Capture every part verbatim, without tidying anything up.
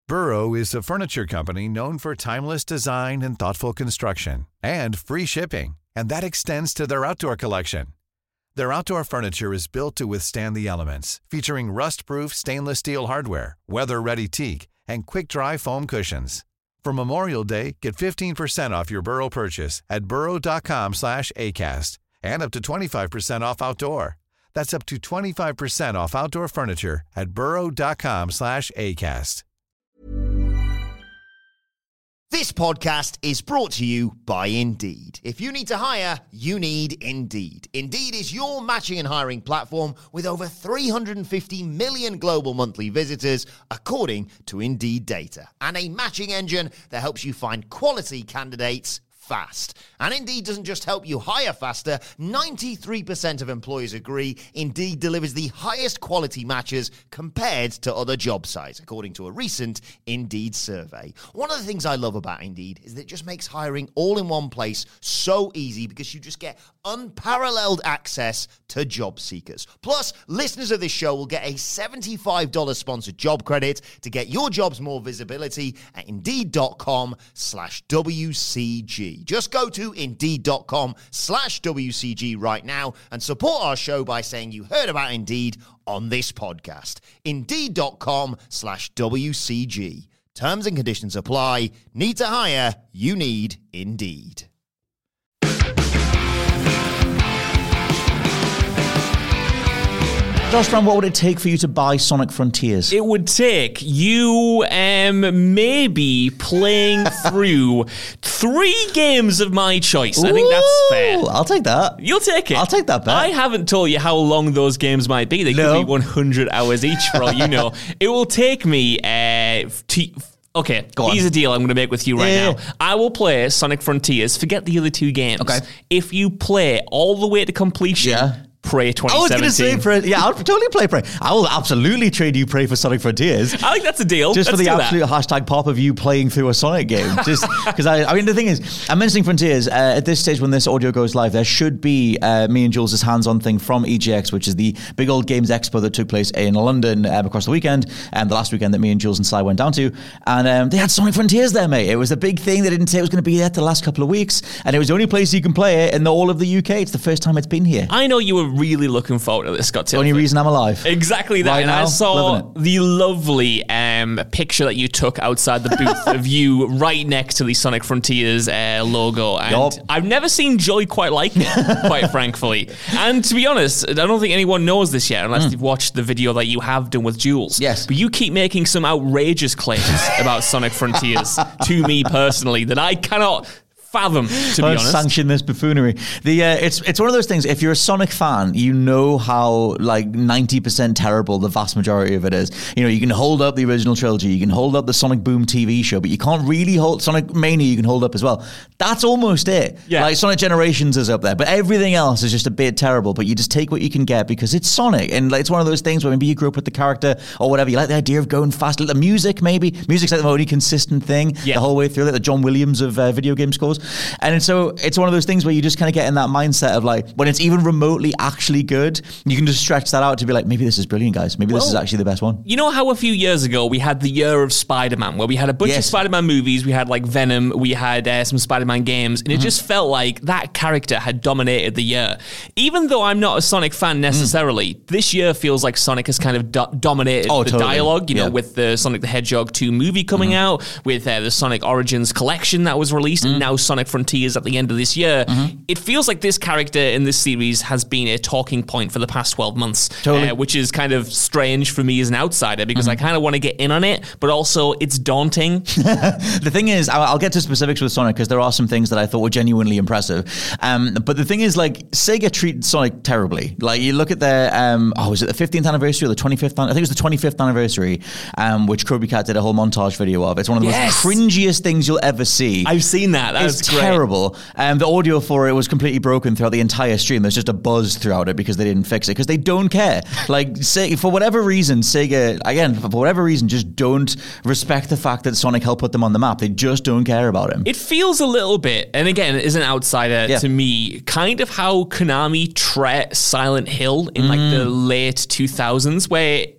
Burrow is a furniture company known for timeless design and thoughtful construction, and free shipping, and that extends to their outdoor collection. Their outdoor furniture is built to withstand the elements, featuring rust-proof stainless steel hardware, weather-ready teak, and quick-dry foam cushions. For Memorial Day, get fifteen percent off your Burrow purchase at burrow.com slash ACAST and up to twenty-five percent off outdoor. That's up to twenty-five percent off outdoor furniture at burrow.com slash ACAST. This podcast is brought to you by Indeed. If you need to hire, you need Indeed. Indeed is your matching and hiring platform with over three hundred fifty million global monthly visitors, according to Indeed data, and a matching engine that helps you find quality candidates fast. And Indeed doesn't just help you hire faster. ninety-three percent of employers agree Indeed delivers the highest quality matches compared to other job sites, according to a recent Indeed survey. One of the things I love about Indeed is that it just makes hiring all in one place so easy because you just get unparalleled access to job seekers. Plus, listeners of this show will get a seventy-five dollars sponsored job credit to get your jobs more visibility at Indeed.com slash WCG. Just go to Indeed.com slash WCG right now and support our show by saying you heard about Indeed on this podcast. Indeed.com slash WCG. Terms and conditions apply. Need to hire? You need Indeed. Josh Brown, what would it take for you to buy Sonic Frontiers? It would take you um, maybe playing through three games of my choice. I think that's fair. I'll take that. You'll take it. I'll take that bet. I haven't told you how long those games might be. They No. could be one hundred hours each for all you know. It will take me... Uh, to, Okay, Go on. Here's a deal I'm going to make with you right Yeah. now. I will play Sonic Frontiers. Forget the other two games. Okay. If you play all the way to completion... Yeah. Prey twenty I was seventeen. going to say Prey. Yeah, I'll totally play Prey. I will absolutely trade you Prey for Sonic Frontiers. I think that's a deal. Just Let's for the do absolute that. hashtag pop of you playing through a Sonic game. Just because I, I mean, the thing is, I'm mentioning Frontiers. Uh, at this stage, when this audio goes live, there should be uh, me and Jules' hands-on thing from E G X, which is the big old games expo that took place in London um, across the weekend, and the last weekend that me and Jules and Sly went down to. And um, they had Sonic Frontiers there, mate. It was a big thing. They didn't say it was going to be there the last couple of weeks, and it was the only place you can play it in the, all of the U K. It's the first time it's been here. I know you were really looking forward to this, Scott The only Tilford. reason I'm alive. Exactly that. Right and now, I saw loving it. the lovely um, picture that you took outside the booth of you right next to the Sonic Frontiers uh, logo. And Yup. I've never seen joy quite like it, quite frankly. And to be honest, I don't think anyone knows this yet unless they've watched the video that you have done with Jules. Yes. But you keep making some outrageous claims about Sonic Frontiers to me personally that I cannot fathom, to be Don't honest. sanction this buffoonery. The uh, it's it's one of those things. If you're a Sonic fan, you know how like ninety percent terrible the vast majority of it is. You know, you can hold up the original trilogy, you can hold up the Sonic Boom T V show, but you can't really hold Sonic Mania. You can hold up as well. That's almost it. Yeah. Like Sonic Generations is up there, but everything else is just a bit terrible. But you just take what you can get because it's Sonic, and like, it's one of those things where maybe you grew up with the character or whatever. You like the idea of going fast. The music, maybe music's like the only consistent thing Yeah. the whole way through, like the John Williams of uh, video game scores, and it's so. It's one of those things where you just kind of get in that mindset of like, when it's even remotely actually good, you can just stretch that out to be like, maybe this is brilliant, guys. Maybe this Well, is actually the best one. You know how a few years ago we had the year of Spider-Man, where we had a bunch Yes. of Spider-Man movies, we had like Venom, we had uh, some Spider-Man games, and it Mm-hmm. just felt like that character had dominated the year. Even though I'm not a Sonic fan necessarily, mm. this year feels like Sonic has kind of do- dominated Oh, the totally. dialogue, you know, Yeah. with the Sonic the Hedgehog two movie coming Mm-hmm. out, with uh, the Sonic Origins collection that was released, Mm. and now Sonic Frontiers at the end of this year. Mm-hmm. It feels like this character in this series has been a talking point for the past twelve months, Totally. uh, which is kind of strange for me as an outsider because Mm-hmm. I kind of want to get in on it, but also it's daunting. The thing is, I'll, I'll get to specifics with Sonic because there are some things that I thought were genuinely impressive. Um, but the thing is, like, Sega treated Sonic terribly. Like, you look at their, um, oh, was it the fifteenth anniversary or the twenty-fifth? I think it was the twenty-fifth anniversary, um, which Kirby Cat did a whole montage video of. It's one of the Yes. most cringiest things you'll ever see. I've seen that. That It's was great. terrible. Um, the audio for it was completely broken throughout the entire stream. There's just a buzz throughout it because they didn't fix it because they don't care. Like, say, for whatever reason, Sega, again, for whatever reason, just don't respect the fact that Sonic helped put them on the map. They just don't care about him. It feels a little bit, and again, as an outsider Yeah. to me, kind of how Konami tread Silent Hill in like the late two thousands, where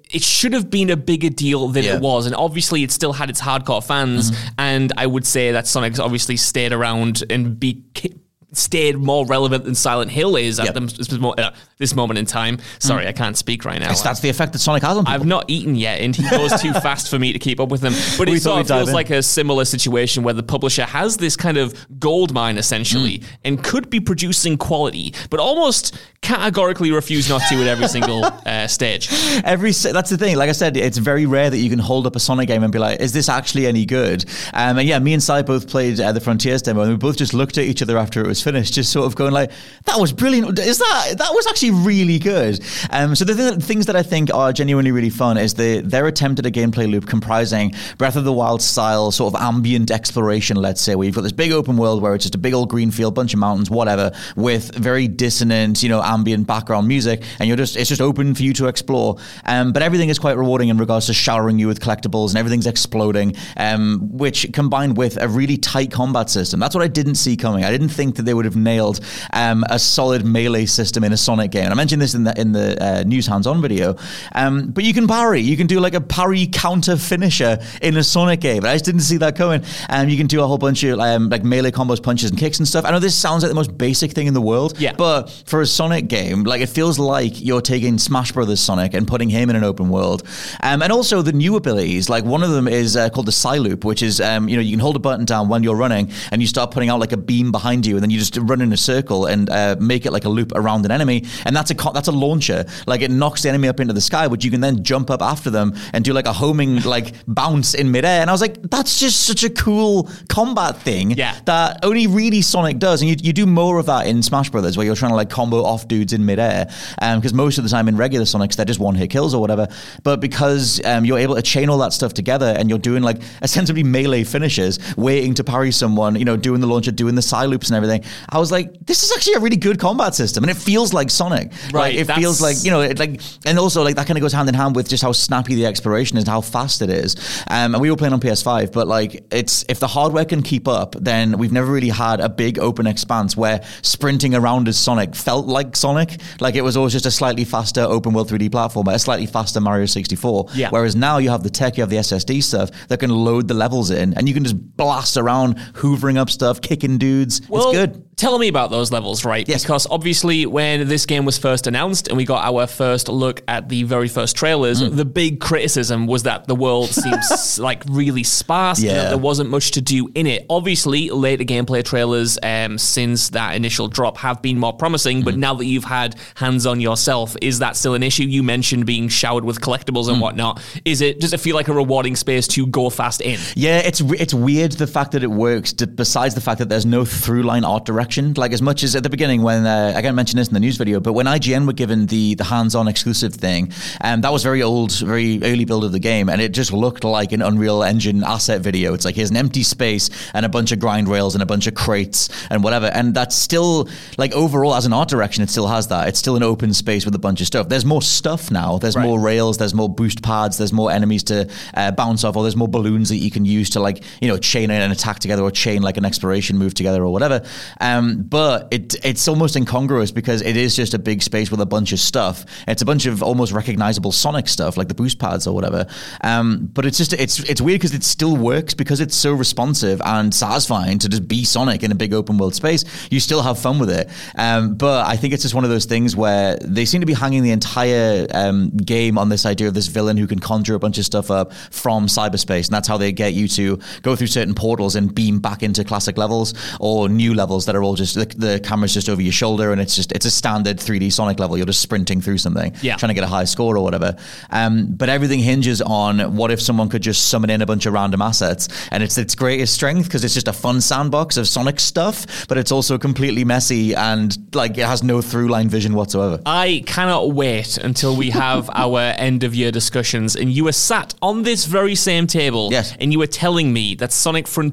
it should have been a bigger deal than Yeah. it was. And obviously it still had its hardcore fans. Mm-hmm. And I would say that Sonic's obviously stayed around and be stayed more relevant than Silent Hill is at Yep. them, uh, this moment in time. Sorry, mm. I can't speak right now. Yes, that's the effect that Sonic has on people. I've not eaten yet, and he goes too fast for me to keep up with him. But We it thought sort we'd of dive feels in. like a similar situation where the publisher has this kind of gold mine, essentially, mm. and could be producing quality, but almost categorically refuse not to at every single uh, stage. Every That's the thing. Like I said, it's very rare that you can hold up a Sonic game and be like, is this actually any good? Um, and yeah, me and Si both played uh, the Frontiers demo, and we both just looked at each other after it was finished, just sort of going like, that was brilliant. Is that, that was actually really good. Um, so the th- things that I think are genuinely really fun is the, their attempt at a gameplay loop comprising Breath of the Wild style sort of ambient exploration, let's say, where you've got this big open world where it's just a big old green field, bunch of mountains, whatever, with very dissonant, you know, ambient background music, and you're just, it's just open for you to explore. Um, but everything is quite rewarding in regards to showering you with collectibles, and everything's exploding, um, which combined with a really tight combat system. That's what I didn't see coming. I didn't think that they would have nailed Um, a solid melee system in a Sonic game. And I mentioned this in the in the uh, news hands-on video. Um, but you can parry. You can do like a parry counter finisher in a Sonic game. I just didn't see that coming. And um, you can do a whole bunch of um, like melee combos, punches, and kicks and stuff. I know this sounds like the most basic thing in the world. Yeah. But for a Sonic game, like it feels like you're taking Smash Brothers Sonic and putting him in an open world. Um, and also the new abilities. Like one of them is uh, called the Psy-Loop, which is um, you know you can hold a button down when you're running, and you start putting out like a beam behind you, and then you just run in a circle and uh, make it like a loop around an enemy, and that's a co- that's a launcher. Like it knocks the enemy up into the sky, which you can then jump up after them and do like a homing like bounce in midair. And I was like, that's just such a cool combat thing Yeah. that only really Sonic does. And you, you do more of that in Smash Brothers, where you're trying to like combo off dudes in midair, because um, most of the time in regular Sonics they're just one hit kills or whatever. But because um, you're able to chain all that stuff together, and you're doing like essentially melee finishes, waiting to parry someone, you know, doing the launcher, doing the side loops and everything, I was like, this is actually a really good combat system, and it feels like Sonic. Right, Like, it that's- feels like, you know, it like, and also like that kind of goes hand in hand with just how snappy the exploration is and how fast it is. Um, and we were playing on P S five, but like, it's if the hardware can keep up, then we've never really had a big open expanse where sprinting around as Sonic felt like Sonic. Like it was always just a slightly faster open world three D platformer, a slightly faster Mario sixty-four. Yeah. Whereas now you have the tech, you have the S S D stuff that can load the levels in, and you can just blast around, hoovering up stuff, kicking dudes. Well, it's good. Tell me about those levels, right? Yes. Because obviously when this game was first announced and we got our first look at the very first trailers, Mm. the big criticism was that the world seems like really sparse, Yeah. and that there wasn't much to do in it. Obviously, later gameplay trailers um, since that initial drop have been more promising, Mm. but now that you've had hands-on yourself, is that still an issue? You mentioned being showered with collectibles and Mm. whatnot. Is it, does it feel like a rewarding space to go fast in? Yeah, it's it's weird the fact that it works, d- besides the fact that there's no through line art direction. Like as much as at the beginning when, uh, I can't mention this in the news video, but when I G N were given the, the hands-on exclusive thing, um, that was very old, very early build of the game, and it just looked like an Unreal Engine asset video. It's like, here's an empty space and a bunch of grind rails and a bunch of crates and whatever, and that's still, like overall as an art direction, it still has that. It's still an open space with a bunch of stuff. There's more stuff now. There's Right. more rails, there's more boost pads, there's more enemies to uh, bounce off, or there's more balloons that you can use to like, you know, chain an attack together, or chain like an exploration move together or whatever. Um, but it it's almost incongruous because it is just a big space with a bunch of stuff. It's a bunch of almost recognizable Sonic stuff like the boost pads or whatever. Um, but it's just, it's it's weird because it still works because it's so responsive and satisfying to just be Sonic in a big open world space. You still have fun with it. Um, but I think it's just one of those things where they seem to be hanging the entire um, game on this idea of this villain who can conjure a bunch of stuff up from cyberspace. And that's how they get you to go through certain portals and beam back into classic levels or new levels that are all just, the, the camera's just over your shoulder, and it's just, it's a standard three D Sonic level. You're just sprinting through something, Yeah. trying to get a high score or whatever. Um, but everything hinges on what if someone could just summon in a bunch of random assets, and it's its greatest strength because it's just a fun sandbox of Sonic stuff, but it's also completely messy and like it has no through line vision whatsoever. I cannot wait until we have our end of year discussions and you were sat on this very same table Yes. and you were telling me that Sonic Frontiers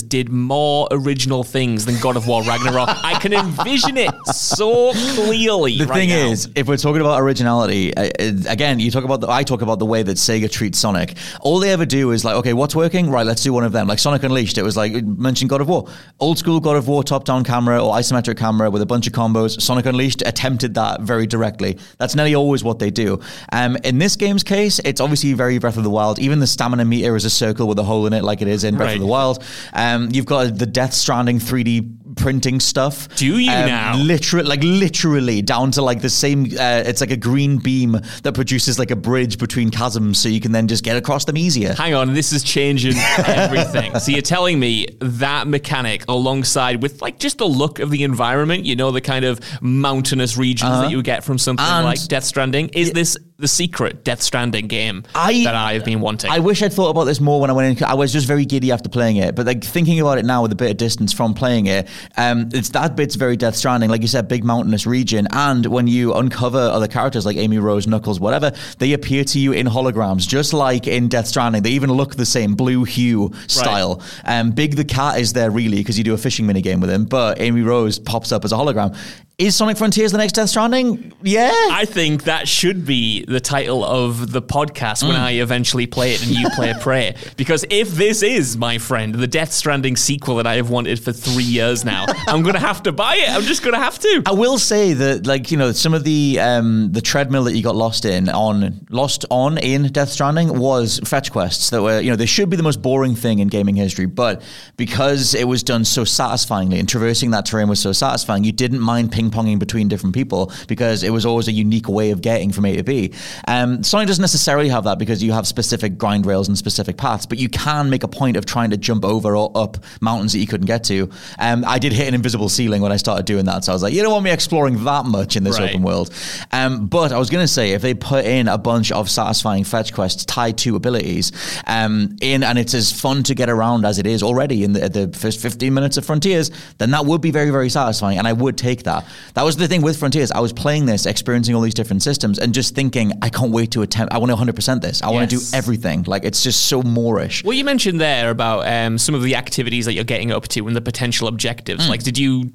did more original things than God of War Ragnarok. I can envision it so clearly. The right thing now. is, if we're talking about originality, uh, again, you talk about the, I talk about the way that Sega treats Sonic. All they ever do is like, okay, what's working? Right, let's do one of them. Like Sonic Unleashed, it was like, mentioned God of War. Old school God of War top-down camera or isometric camera with a bunch of combos. Sonic Unleashed attempted that very directly. That's nearly always what they do. Um, in this game's case, it's obviously very Breath of the Wild. Even the stamina meter is a circle with a hole in it like it is in Breath Right. of the Wild. Um, you've got the Death Stranding three D printing stuff. Do you um, now? Literally, like literally down to like the same, uh, it's like a green beam that produces like a bridge between chasms so you can then just get across them easier. Hang on, this is changing everything. So you're telling me that mechanic alongside with like just the look of the environment, you know, the kind of mountainous regions Uh-huh. that you get from something And- like Death Stranding, is this the secret Death Stranding game I- that I have been wanting? I wish I'd thought about this more when I went in. I was just very giddy after playing it, but like thinking about it now with a bit of distance from playing it, um, it's that bit's very Death Stranding. Like you said, big mountainous region, and when you uncover other characters like Amy, Rose, Knuckles, whatever, they appear to you in holograms, just like in Death Stranding. They even look the same, blue hue style. Um, Big the cat is there really because you do a fishing minigame with him, but Amy Rose pops up as a hologram. Is Sonic Frontiers the next Death Stranding? Yeah. I think that should be the title of the podcast when Mm. I eventually play it and you play Prey. Because if this is, my friend, the Death Stranding sequel that I have wanted for three years now, I'm going to have to buy it. I'm just going to have to. I will say that, like, you know, some of the um, the treadmill that you got lost in on lost on in Death Stranding was fetch quests that were, you know, they should be the most boring thing in gaming history, but because it was done so satisfyingly and traversing that terrain was so satisfying, you didn't mind ping-ponging between different people because it was always a unique way of getting from A to B. Um, Sonic doesn't necessarily have that because you have specific grind rails and specific paths, but you can make a point of trying to jump over or up mountains that you couldn't get to. Um, I did hit an invisible ceiling when I started doing that, so I was like, you don't want me exploring that much in this Right. open world. Um, but I was going to say, if they put in a bunch of satisfying fetch quests tied to abilities um, in, and it's as fun to get around as it is already in the, the first fifteen minutes of Frontiers, then that would be very, very satisfying, and I would take that. That was the thing with Frontiers. I was playing this, experiencing all these different systems, and just thinking, I can't wait to attempt, I want to one hundred percent this. I want to do Yes. everything. Like, it's just so Moorish. Well, you mentioned there about um, some of the activities that you're getting up to and the potential objectives. Mm. Like, did you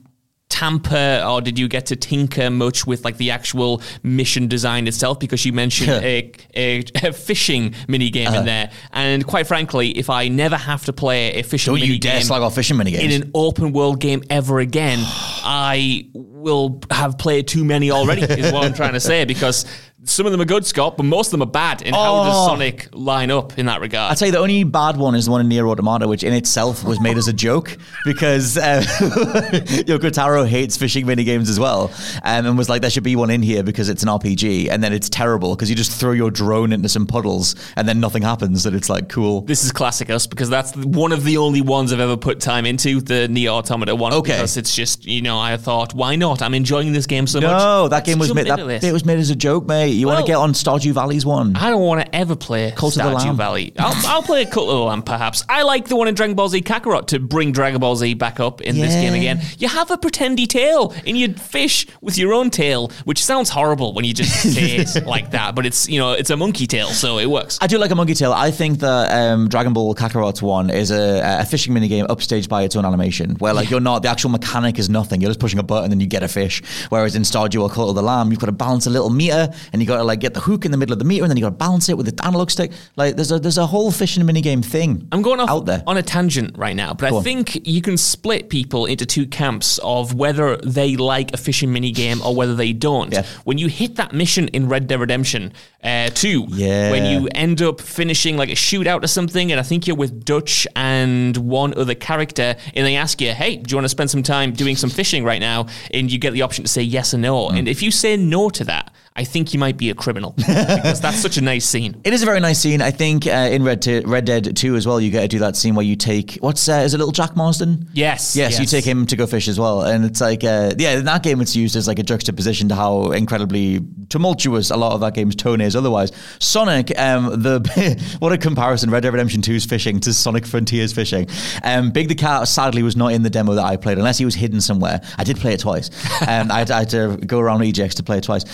tamper or did you get to tinker much with like the actual mission design itself? Because you mentioned a, a, a fishing mini game Uh-huh. in there, and quite frankly, if I never have to play a fishing Don't mini you dare game slag off fishing minigames. in an open world game ever again, I will have played too many already. Is what I'm trying to say, because some of them are good, Scott, but most of them are bad. And how does Oh. Sonic line up in that regard? I'd say the only bad one is the one in Nier Automata, which in itself was made as a joke because uh, Yoko Taro hates fishing minigames as well, um, and was like, there should be one in here because it's an R P G, and then it's terrible because you just throw your drone into some puddles and then nothing happens, and it's like, cool. This is classic us because that's one of the only ones I've ever put time into, the Nier Automata one. Okay. Because it's just, you know, I thought, why not? I'm enjoying this game so much. No, that Let's game was jump made. That into this. bit was made as a joke, mate. You want Well- to get on Stardew Valley's one? I don't want to ever play Cult of the Stardew Lamb. Valley. I'll, I'll play Cult of the Lamb, perhaps. I like the one in Dragon Ball Z Kakarot to bring Dragon Ball Z back up in this Yeah. game again. You have a pretendy tail, and you fish with your own tail, which sounds horrible when you just say it like that. But it's, you know, it's a monkey tail, so it works. I do like a monkey tail. I think that um, Dragon Ball Kakarot's one is a, a fishing minigame upstaged by its own animation, where like you're not, the actual mechanic is nothing. You're just pushing a button and you get a fish. Whereas in Stardew or Cult of the Lamb, you've got to balance a little meter, and you got to like get the hook in the middle of the meter, and then you got to balance it with the analog stick. Like there's a there's a whole fishing minigame thing. I'm going off out there. on a tangent right now, but Go I on. think you can split people into two camps of whether they like a fishing minigame or whether they don't. Yeah. When you hit that mission in Red Dead Redemption uh, two, Yeah. when you end up finishing like a shootout or something, and I think you're with Dutch and one other character, and they ask you, hey, do you want to spend some time doing some fishing right now? And you get the option to say yes or no. Mm. And if you say no to that, I think you might be a criminal because that's such a nice scene. It is a very nice scene. I think uh, in Red, T- Red Dead two as well, you get to do that scene where you take, what's, uh, is it Little Jack Marsden? Yes. Yes, you take him to go fish as well. And it's like, uh, yeah, in that game it's used as like a juxtaposition to how incredibly tumultuous a lot of that game's tone is otherwise. Sonic, um, the what a comparison, Red Dead Redemption two's fishing to Sonic Frontiers fishing. Um, Big the Cat sadly was not in the demo that I played, unless he was hidden somewhere. I did play it twice. um, I, had, I had to go around E G X to play it twice. Um,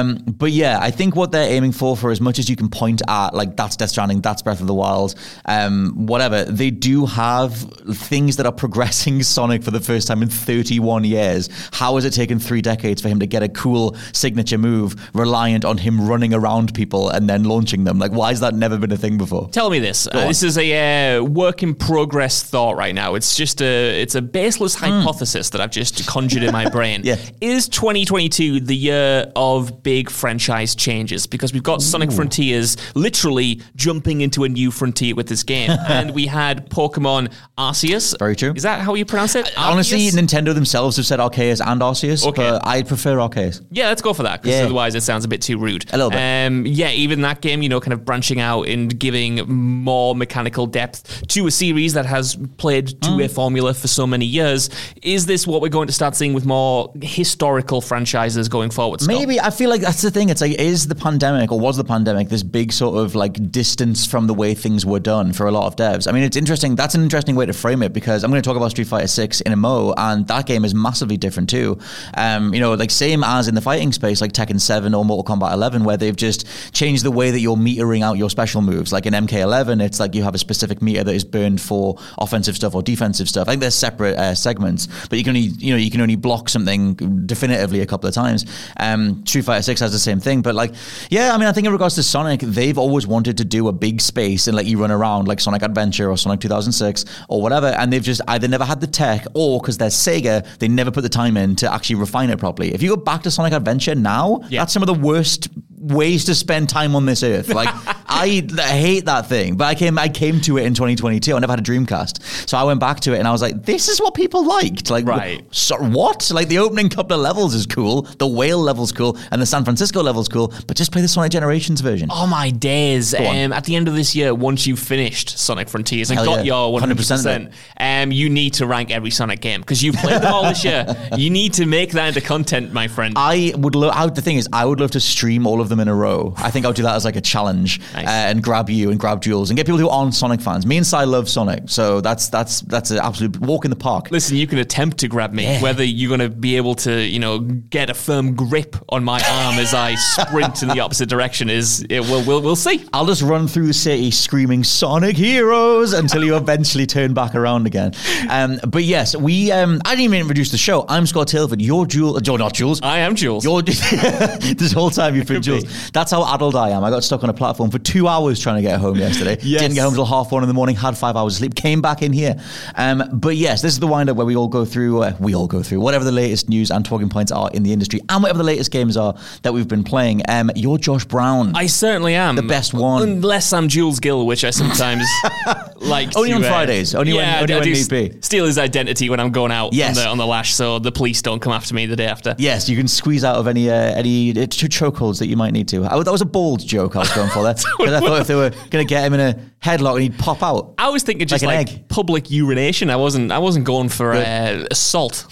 Um, but yeah, I think what they're aiming for, for as much as you can point at, like that's Death Stranding, that's Breath of the Wild, um, whatever, they do have things that are progressing Sonic for the first time in thirty-one years. How has it taken three decades for him to get a cool signature move reliant on him running around people and then launching them? Like, why has that never been a thing before? Tell me this. Uh, this is a uh, work in progress thought right now. It's just a it's a baseless hypothesis mm. that I've just conjured in my brain. Yeah. Is twenty twenty-two the year of big franchise changes? Because we've got Ooh. Sonic Frontiers literally jumping into a new frontier with this game. And we had Pokemon Arceus. Very true. Is that how you pronounce it? Uh, honestly, Nintendo themselves have said Arceus and Arceus, okay. but I prefer Arceus. Yeah, let's go for that, because yeah. otherwise it sounds a bit too rude. A little bit. Um, yeah, even that game, you know, kind of branching out and giving more mechanical depth to a series that has played to mm. a formula for so many years. Is this what we're going to start seeing with more historical franchises going forward, Scott? Maybe. I feel like that's the thing. It's like, is the pandemic, or was the pandemic, this big sort of like distance from the way things were done for a lot of devs? I mean, it's interesting. That's an interesting way to frame it, because I'm going to talk about Street Fighter six in a mo, and that game is massively different too. Um, you know, like same as in the fighting space, like Tekken seven or Mortal Kombat eleven, where they've just changed the way that you're metering out your special moves. Like in M K eleven, it's like you have a specific meter that is burned for offensive stuff or defensive stuff. I think they're separate uh, segments, but you can only, you know, you can only block something definitively a couple of times. Um, Street Fighter six has the same thing, but like, yeah, I mean, I think in regards to Sonic, they've always wanted to do a big space and let you run around like Sonic Adventure or Sonic two thousand six or whatever, and they've just either never had the tech, or because they're Sega, they never put the time in to actually refine it properly. If you go back to Sonic Adventure now, yeah. that's some of the worst ways to spend time on this earth. Like, I, I hate that thing, but I came I came to it in twenty twenty-two. I never had a Dreamcast, so I went back to it and I was like, this is what people liked. Like, right. so, what? Like, the opening couple of levels is cool, the whale level's cool, and the San Francisco level's cool, but just play the Sonic Generations version. Oh my days. Um, at the end of this year, once you've finished Sonic Frontiers and Hell got yeah. your one hundred percent, one hundred percent um, you need to rank every Sonic game, because you've played them all this year. You need to make that into content, my friend. I would love, the thing is, I would love to stream all of them in a row. I think I would do that as like a challenge. Nice. uh, and grab you and grab Jules and get people who aren't Sonic fans. Me and Si love Sonic, so that's that's that's an absolute walk in the park. Listen, you can attempt to grab me. Yeah. Whether you're going to be able to, you know, get a firm grip on my arm as I sprint in the opposite direction is, it, we'll, we'll, we'll see. I'll just run through the city screaming Sonic Heroes until you eventually turn back around again. Um, but yes, we, um, I didn't even introduce the show. I'm Scott Tilford. You're Jules. You're not Jules. I am Jules. You're this whole time you've been Jules. Be. That's how adult I am. I got stuck on a platform for two hours trying to get home yesterday. Yes. Didn't get home until half one in the morning, had five hours of sleep, came back in here. Um, but yes, this is the wind-up where we all go through, uh, we all go through whatever the latest news and talking points are in the industry, and whatever the latest games are that we've been playing. Um, you're Josh Brown. I certainly am. The best one. Unless I'm Jules Gill, which I sometimes like Only to, on uh, Fridays. Only yeah, when, only I when do need be. Steal his identity when I'm going out yes. on, the, on the lash, so the police don't come after me the day after. Yes, you can squeeze out of any uh, any uh, chokeholds that you might need to. I, that was a bold joke I was going for there. Because I thought if they were going to get him in a headlock and he'd pop out. I was thinking just like, like public urination. I wasn't I wasn't going for uh, assault.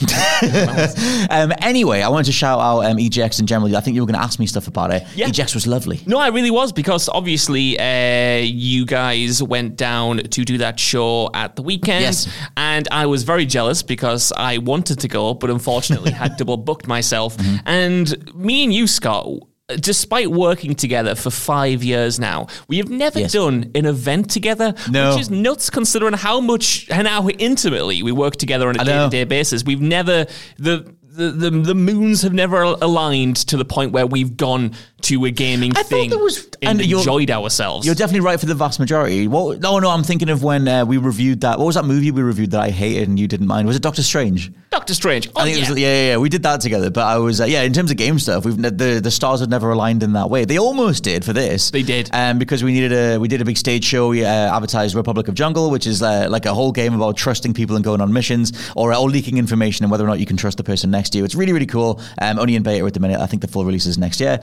um, anyway, I wanted to shout out um, E G X in general. I think you were going to ask me stuff about it. Yeah. E G X was lovely. No, I really was, because obviously uh, you guys went down to do that show at the weekend. Yes. And I was very jealous because I wanted to go, but unfortunately had double booked myself. Mm-hmm. And me and you, Scott, despite working together for five years now, we have never yes. done an event together, no. which is nuts considering how much and how intimately we work together on a day-to-day basis. We've never... the The, the the moons have never aligned to the point where we've gone to a gaming I thing thought there was, and, and enjoyed ourselves. You're definitely right for the vast majority. What, no, no, I'm thinking of when uh, we reviewed that. What was that movie we reviewed that I hated and you didn't mind? Was it Doctor Strange? Doctor Strange. Oh, I think yeah. it was, yeah, yeah, yeah. We did that together. But I was, uh, yeah, in terms of game stuff, we've the the stars had never aligned in that way. They almost did for this. They did, um, because we needed a we did a big stage show. We uh, advertised Republic of Jungle, which is uh, like a whole game about trusting people and going on missions, or, or leaking information and whether or not you can trust the person next to you. It's really, really cool. Um, only in beta at the minute. I think the full release is next year.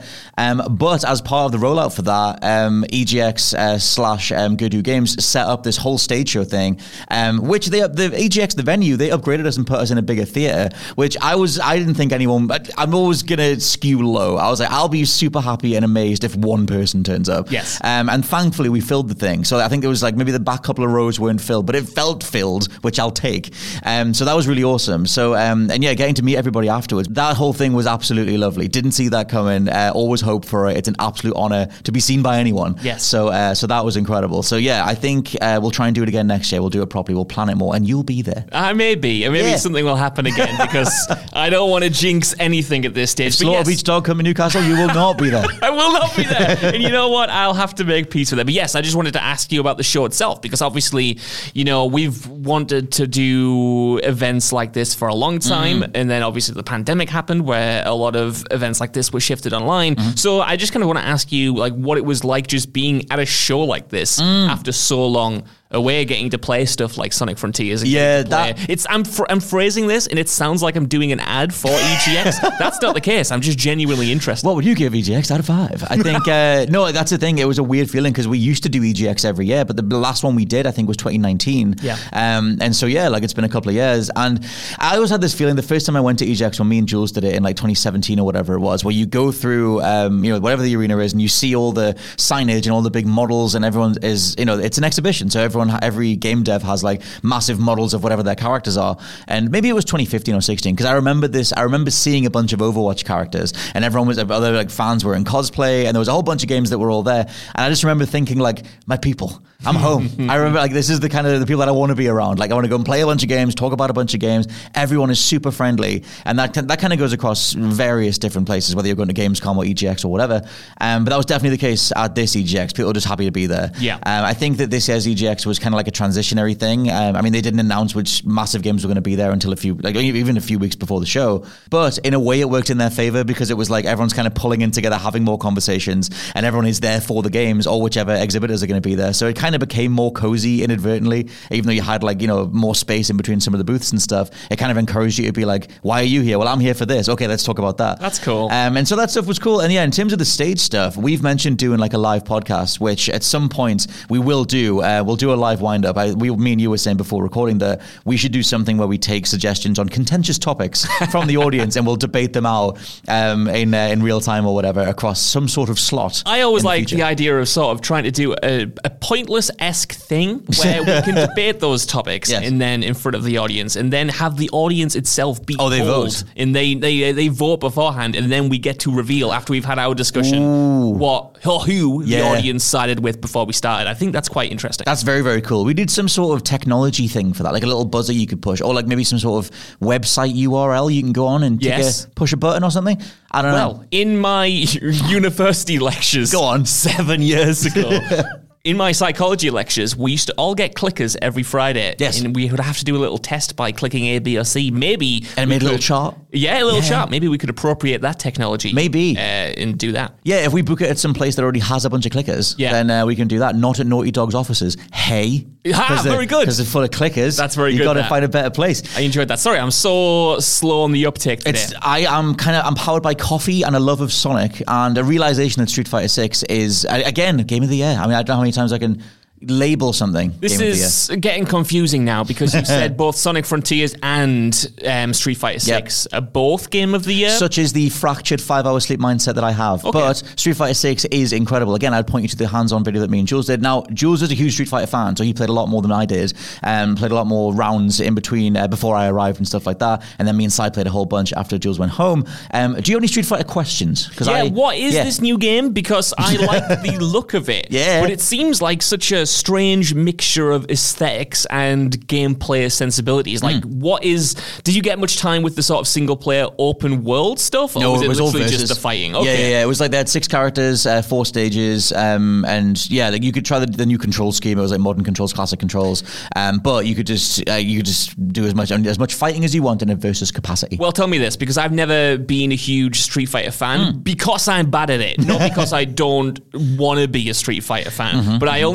Um, but as part of the rollout for that, um, E G X uh, slash um, Good Games set up this whole stage show thing, um, which they the E G X, the venue, they upgraded us and put us in a bigger theater, which I was I didn't think anyone. I'm always gonna skew low. I was like, I'll be super happy and amazed if one person turns up. Yes. Um, and thankfully we filled the thing. So I think it was like maybe the back couple of rows weren't filled, but it felt filled, which I'll take. Um, so that was really awesome. So um, and yeah, getting to meet everybody afterwards, that whole thing was absolutely lovely. Didn't see that coming. Uh, always hope for it. It's an absolute honor to be seen by anyone. Yes. So uh, so that was incredible. So yeah, I think uh, we'll try and do it again next year. We'll do it properly. We'll plan it more, and you'll be there. I may be. Maybe Yeah. something will happen again because I don't want to jinx anything at this stage. If But Slaughter yes, Beach Dog come to Newcastle, you will not be there. I will not be there. And you know what? I'll have to make peace with it. But yes, I just wanted to ask you about the show itself because obviously, you know, we've wanted to do events like this for a long time. Mm-hmm. And then obviously the pandemic happened where a lot of events like this were shifted online. Mm-hmm. So I just kind of want to ask you like what it was like just being at a show like this mm. after so long away, getting to play stuff like Sonic Frontiers. And yeah, that it's I'm fr- I'm phrasing this, and it sounds like I'm doing an ad for E G X. That's not the case. I'm just genuinely interested. What would you give E G X out of five? I think uh, no, that's the thing. It was a weird feeling because we used to do E G X every year, but the last one we did, I think, was twenty nineteen. Yeah. Um, and so yeah, like it's been a couple of years, and I always had this feeling. The first time I went to E G X, when me and Jules did it in like twenty seventeen or whatever it was, where you go through, um, you know, whatever the arena is, and you see all the signage and all the big models, and everyone is, you know, it's an exhibition, so everyone, every game dev has like massive models of whatever their characters are. And maybe it was twenty fifteen or sixteen because I remember this. I remember seeing a bunch of Overwatch characters, and everyone was other like fans were in cosplay, and there was a whole bunch of games that were all there. And I just remember thinking like, my people, I'm home. I remember like this is the kind of the people that I want to be around. Like I want to go and play a bunch of games, talk about a bunch of games. Everyone is super friendly, and that that kind of goes across various different places, whether you're going to Gamescom or E G X or whatever. Um, but that was definitely the case at this E G X. People were just happy to be there. Yeah. Um, I think that this year's E G X was kind of like a transitionary thing. Um, I mean, they didn't announce which massive games were going to be there until a few, like even a few weeks before the show. But in a way, it worked in their favor because it was like everyone's kind of pulling in together, having more conversations, and everyone is there for the games or whichever exhibitors are going to be there. So it kind of became more cozy inadvertently, even though you had like, you know, more space in between some of the booths and stuff. It kind of encouraged you to be like, why are you here? Well, I'm here for this. Okay, let's talk about that. That's cool. Um, and so that stuff was cool. And yeah, in terms of the stage stuff, we've mentioned doing like a live podcast, which at some point we will do. Uh, we'll do a live wind up. I, we, me and you were saying before recording that we should do something where we take suggestions on contentious topics from the audience and we'll debate them out um, in uh, in real time or whatever across some sort of slot. I always the like future. the idea of sort of trying to do a, a pointless-esque thing where we can debate those topics Yes. and then in front of the audience and then have the audience itself be Oh, they polled. vote. And they, they they vote beforehand and then we get to reveal after we've had our discussion Ooh. what or who Yeah. the audience sided with before we started. I think that's quite interesting. That's very, very cool. We did some sort of technology thing for that, like a little buzzer you could push, or like maybe some sort of website U R L you can go on and take Yes. a, push a button or something. I don't know. Well, in my university lectures Go on. seven years ago, in my psychology lectures, we used to all get clickers every Friday. Yes. And we would have to do a little test by clicking A, B, or C. Maybe. And it we made a little could- chart. Yeah, a little Yeah. chart. Maybe we could appropriate that technology. Maybe. Uh, and do that. Yeah, if we book it at some place that already has a bunch of clickers, Yeah. then uh, we can do that. Not at Naughty Dog's offices. Hey. Ah, very good. Because they're full of clickers. That's very You've good, got to that. find a better place. I enjoyed that. Sorry, I'm so slow on the uptake today. It's I am kind of I'm powered by coffee and a love of Sonic and a realization that Street Fighter six is uh, again game of the year. I mean, I don't know how many times I can label something. This game is getting confusing now because you said both Sonic Frontiers and um, Street Fighter six are both Game of the Year. of the year. Such is the fractured five-hour sleep mindset that I have. Okay. But Street Fighter six is incredible. Again, I'd point you to the hands-on video that me and Jules did. Now, Jules is a huge Street Fighter fan, so he played a lot more than I did, and played a lot more rounds in between uh, before I arrived and stuff like that. And then me and Sai played a whole bunch after Jules went home. Um, do you have any Street Fighter questions? yeah, I, what is yeah. this new game? Because I like the look of it. Yeah. But it seems like such a strange mixture of aesthetics and gameplay sensibilities. Like, Hmm. what is... Did you get much time with the sort of single-player open world stuff? Or No, was it it, was all literally versus. just the fighting? Yeah, Okay. yeah, yeah. It was like they had six characters, uh, four stages, um, and yeah, like you could try the, the new control scheme. It was like modern controls, classic controls, um, but you could just uh, you could just do as much as much fighting as you want in a versus capacity. Well, tell me this, because I've never been a huge Street Fighter fan Hmm. because I'm bad at it, not because I don't want to be a Street Fighter fan. Mm-hmm, but I only played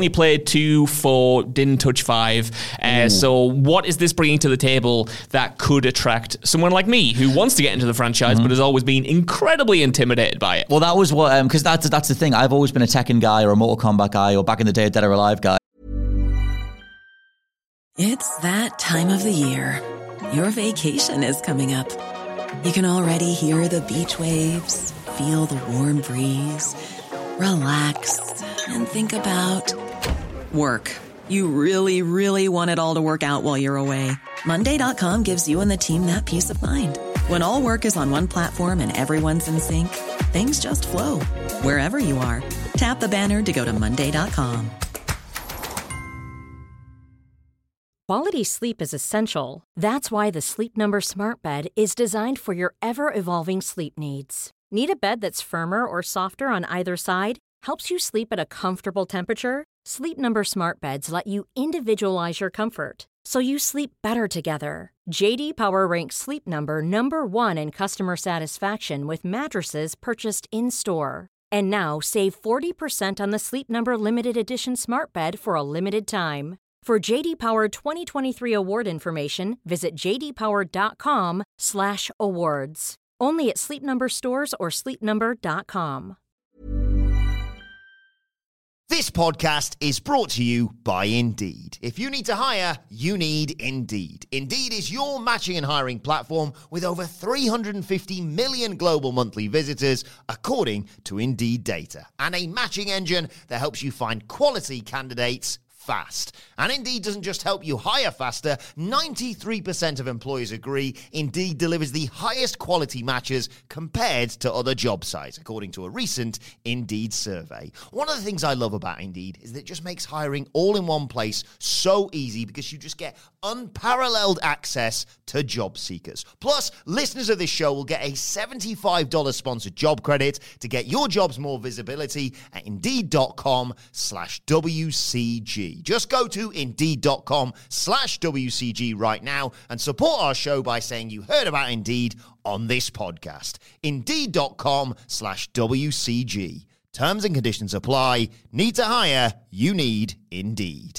two, four, didn't touch five. Uh, so what is this bringing to the table that could attract someone like me who wants to get into the franchise mm-hmm. but has always been incredibly intimidated by it? Well, that was what, because um, that's, that's the thing. I've always been a Tekken guy or a Mortal Kombat guy or back in the day a Dead or Alive guy. It's that time of the year. Your vacation is coming up. You can already hear the beach waves, feel the warm breeze, relax, and think about work. You really, really want it all to work out while you're away. Monday dot com gives you and the team that peace of mind. When all work is on one platform and everyone's in sync, things just flow. Wherever you are, tap the banner to go to Monday dot com. Quality sleep is essential. That's why the Sleep Number Smart Bed is designed for your ever-evolving sleep needs. Need a bed that's firmer or softer on either side? Helps you sleep at a comfortable temperature? Sleep Number Smart Beds let you individualize your comfort, so you sleep better together. J D Power ranks Sleep Number number one in customer satisfaction with mattresses purchased in-store. And now, save forty percent on the Sleep Number Limited Edition Smart Bed for a limited time. For J D Power twenty twenty-three award information, visit j d power dot com slash awards. Only at Sleep Number stores or sleep number dot com. This podcast is brought to you by Indeed. If you need to hire, you need Indeed. Indeed is your matching and hiring platform with over three hundred fifty million global monthly visitors, according to Indeed data, and a matching engine that helps you find quality candidates fast. And Indeed doesn't just help you hire faster. ninety-three percent of employers agree Indeed delivers the highest quality matches compared to other job sites, according to a recent Indeed survey. One of the things I love about Indeed is that it just makes hiring all in one place so easy because you just get unparalleled access to job seekers. Plus, listeners of this show will get a seventy-five dollars sponsored job credit to get your jobs more visibility at Indeed.com slash WCG. Just go to Indeed.com slash WCG right now and support our show by saying you heard about Indeed on this podcast. Indeed.com slash WCG. Terms and conditions apply. Need to hire? You need Indeed.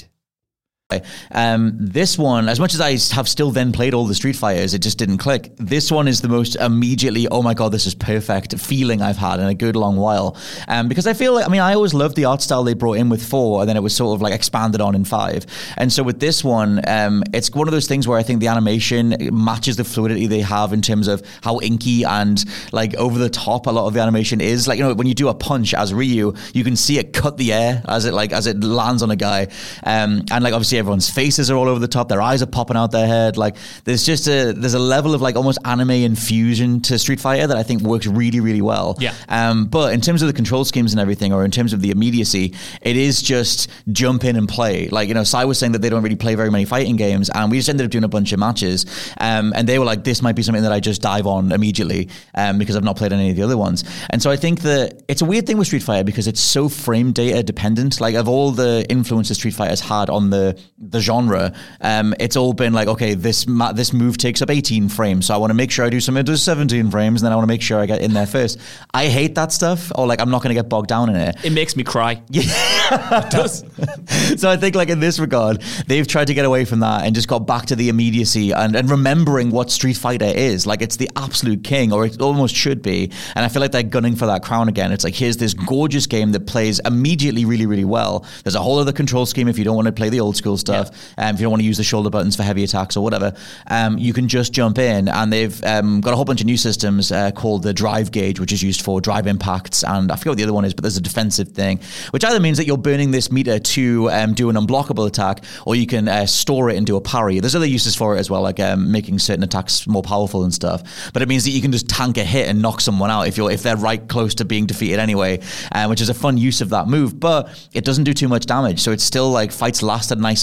Um, this one, as much as I have still then played all the Street Fighters, it just didn't click. This one is the most immediately, oh my god, this is perfect feeling I've had in a good long while. Um, because I feel like, I mean, I always loved the art style they brought in with four, and then it was sort of like expanded on in five. And so with this one, um, it's one of those things where I think the animation matches the fluidity they have in terms of how inky and like over the top a lot of the animation is. Like, you know, when you do a punch as Ryu, you can see it cut the air as it like as it lands on a guy. Um, and like obviously everyone's faces are all over the top, their eyes are popping out their head. Like there's just a there's a level of like almost anime infusion to Street Fighter that I think works really, really well. Yeah. Um, but in terms of the control schemes and everything, or in terms of the immediacy, it is just jump in and play. Like, you know, Sai was saying that they don't really play very many fighting games, and we just ended up doing a bunch of matches. Um, and they were like, this might be something that I just dive on immediately um, because I've not played any of the other ones. And so I think that it's a weird thing with Street Fighter because it's so frame data dependent. Like of all the influences Street Fighter's had on the the genre, um, it's all been like, okay, this ma- this move takes up eighteen frames, so I want to make sure I do something that does seventeen frames, and then I want to make sure I get in there first. I hate that stuff, or like I'm not going to get bogged down in it. It makes me cry. Yeah, it does. So I think like in this regard, they've tried to get away from that and just got back to the immediacy and, and remembering what Street Fighter is. Like it's the absolute king, or it almost should be. And I feel like they're gunning for that crown again. It's like, here's this gorgeous game that plays immediately really, really well. There's a whole other control scheme if you don't want to play the old school stuff. Yeah. Um, if you don't want to use the shoulder buttons for heavy attacks or whatever, um, you can just jump in. And they've um, got a whole bunch of new systems uh, called the drive gauge, which is used for drive impacts. And I forget what the other one is, but there's a defensive thing, which either means that you're burning this meter to um, do an unblockable attack, or you can uh, store it and do a parry. There's other uses for it as well, like um, making certain attacks more powerful and stuff. But it means that you can just tank a hit and knock someone out if you're if they're right close to being defeated anyway, uh, which is a fun use of that move. But it doesn't do too much damage, so it's still like fights last at a nice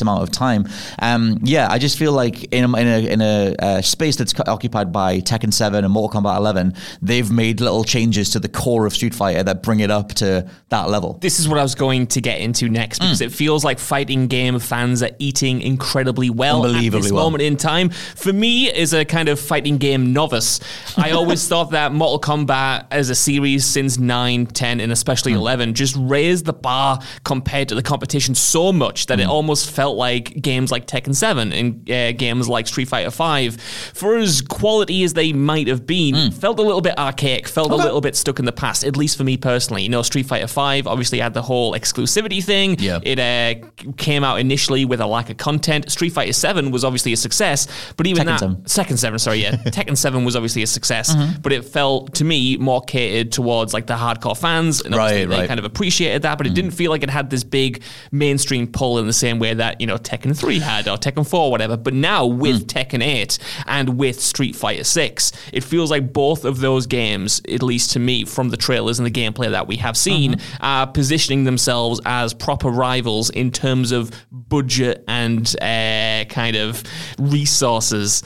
amount of time. Um, yeah, I just feel like in a, in a, in a uh, space that's occupied by Tekken seven and Mortal Kombat eleven, they've made little changes to the core of Street Fighter that bring it up to that level. This is what I was going to get into next, because mm. it feels like fighting game fans are eating incredibly well at this well. moment in time. For me, as a kind of fighting game novice, I always thought that Mortal Kombat as a series since nine, ten, and especially mm. eleven just raised the bar compared to the competition so much that mm. it almost felt like games like Tekken seven and uh, games like Street Fighter five, for as quality as they might have been, mm. felt a little bit archaic, felt okay. a little bit stuck in the past, at least for me personally. You know, Street Fighter five obviously had the whole exclusivity thing. Yeah. It uh, came out initially with a lack of content. Street Fighter seven was obviously a success, but even Tekken that... seven. Tekken seven, sorry, yeah. Tekken seven was obviously a success, mm-hmm. but it felt, to me, more catered towards like the hardcore fans, and obviously right, they right. kind of appreciated that, but it mm. didn't feel like it had this big mainstream pull in the same way that, you know, Tekken three had, or Tekken four, whatever. But now with mm. Tekken eight and with Street Fighter six, it feels like both of those games, at least to me, from the trailers and the gameplay that we have seen, mm-hmm. are positioning themselves as proper rivals in terms of budget and uh, kind of resources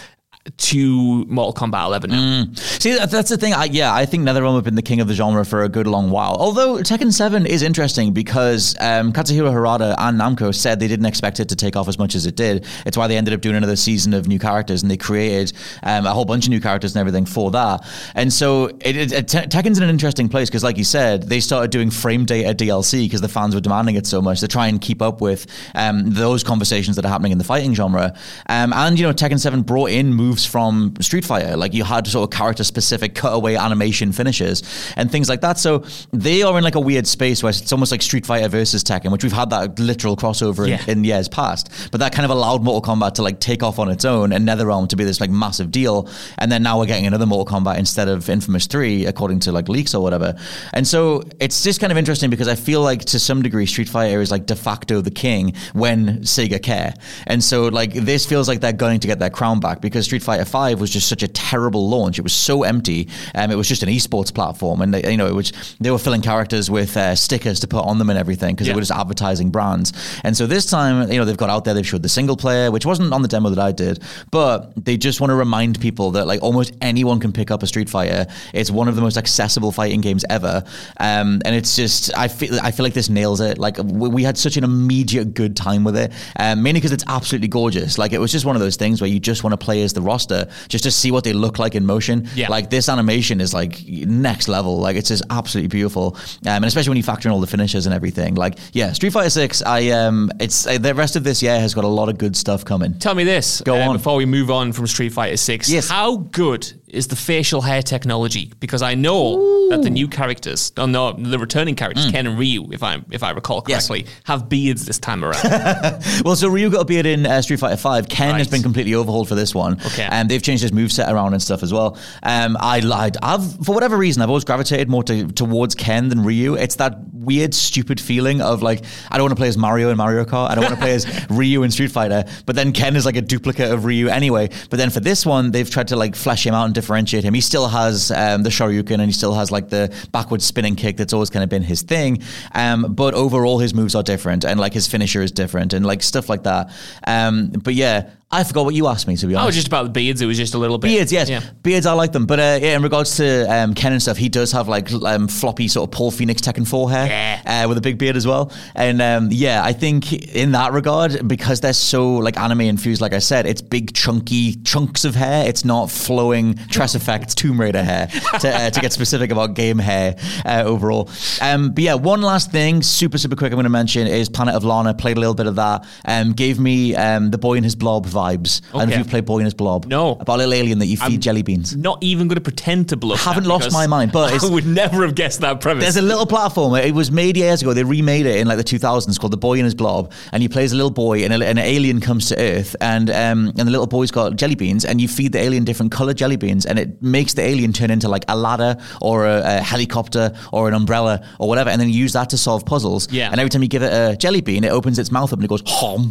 to Mortal Kombat eleven now. Mm. See, that's the thing. I, yeah, I think NetherRealm have been the king of the genre for a good long while. Although Tekken seven is interesting because um, Katsuhiro Harada and Namco said they didn't expect it to take off as much as it did. It's why they ended up doing another season of new characters, and they created um, a whole bunch of new characters and everything for that. And so it, it, it, Tekken's in an interesting place because, like you said, they started doing frame data D L C because the fans were demanding it so much to try and keep up with um, those conversations that are happening in the fighting genre. Um, and, you know, Tekken seven brought in moves from Street Fighter. Like, you had sort of character-specific cutaway animation finishes and things like that. So they are in like a weird space where it's almost like Street Fighter versus Tekken, which we've had that literal crossover yeah. in, in years past. But that kind of allowed Mortal Kombat to like take off on its own and NetherRealm to be this like massive deal. And then now we're getting another Mortal Kombat instead of Infamous three, according to like leaks or whatever. And so it's just kind of interesting because I feel like to some degree Street Fighter is like de facto the king when Sega care. And so like this feels like they're going to get their crown back because Street Fighter five was just such a terrible launch. It was so empty. Um, it was just an esports platform, and they, you know, it was they were filling characters with uh, stickers to put on them and everything because yeah. they were just advertising brands. And so this time, you know, they've got out there. They've showed the single player, which wasn't on the demo that I did, but they just want to remind people that like almost anyone can pick up a Street Fighter. It's one of the most accessible fighting games ever, um, and it's just I feel I feel like this nails it. Like we, we had such an immediate good time with it, um, mainly because it's absolutely gorgeous. Like it was just one of those things where you just want to play as the roster just to see what they look like in motion. Yeah. Like this animation is like next level. Like it's just absolutely beautiful. Um, and especially when you factor in all the finishes and everything. Like, yeah, Street Fighter six, I um, it's uh, the rest of this year has got a lot of good stuff coming. Tell me this. Go uh, on. Before we move on from Street Fighter six. Yes. How good is the facial hair technology? Because I know Ooh. that the new characters, oh no, the returning characters, mm. Ken and Ryu, if I if I recall correctly, yes. have beards this time around. Well, so Ryu got a beard in uh, Street Fighter five. Ken right. has been completely overhauled for this one. Okay. And um, they've changed his moveset around and stuff as well. Um, I lied. I've, for whatever reason, I've always gravitated more to, towards Ken than Ryu. It's that weird, stupid feeling of like, I don't want to play as Mario in Mario Kart. I don't want to play as Ryu in Street Fighter. But then Ken is like a duplicate of Ryu anyway. But then for this one, they've tried to like flesh him out and differentiate him. He still has um, the Shoryuken and he still has like the backwards spinning kick that's always kind of been his thing. Um, but overall, his moves are different and like his finisher is different and like stuff like that. Um, but yeah, I forgot what you asked me, to be honest. Oh, it was just about the beards. It was just a little bit. Beards, yes. Yeah. Beards, I like them. But uh, yeah, in regards to um, Ken and stuff, he does have like um, floppy sort of Paul Phoenix Tekken four hair yeah. uh, with a big beard as well. And um, yeah, I think in that regard, because they're so like anime infused, like I said, it's big chunky chunks of hair. It's not flowing Tress Effects Tomb Raider hair, to, uh, to get specific about game hair uh, overall. Um, but yeah, one last thing, super, super quick I'm going to mention is Planet of Lana. Played a little bit of that. Um, gave me um, the Boy and His Blob vibes. Okay. I don't know if you've played Boy and His Blob. No. About a little alien that you feed I'm jelly beans. Not even going to pretend to blow. Haven't lost my mind, but it's, I would never have guessed that premise. There's a little platformer. It was made years ago. They remade it in like the two thousands called The Boy and His Blob, and you play as a little boy, and, a, and an alien comes to Earth, and um, and the little boy's got jelly beans, and you feed the alien different colored jelly beans, and it makes the alien turn into like a ladder or a, a helicopter or an umbrella or whatever, and then you use that to solve puzzles. Yeah. And every time you give it a jelly bean, it opens its mouth up and it goes hom.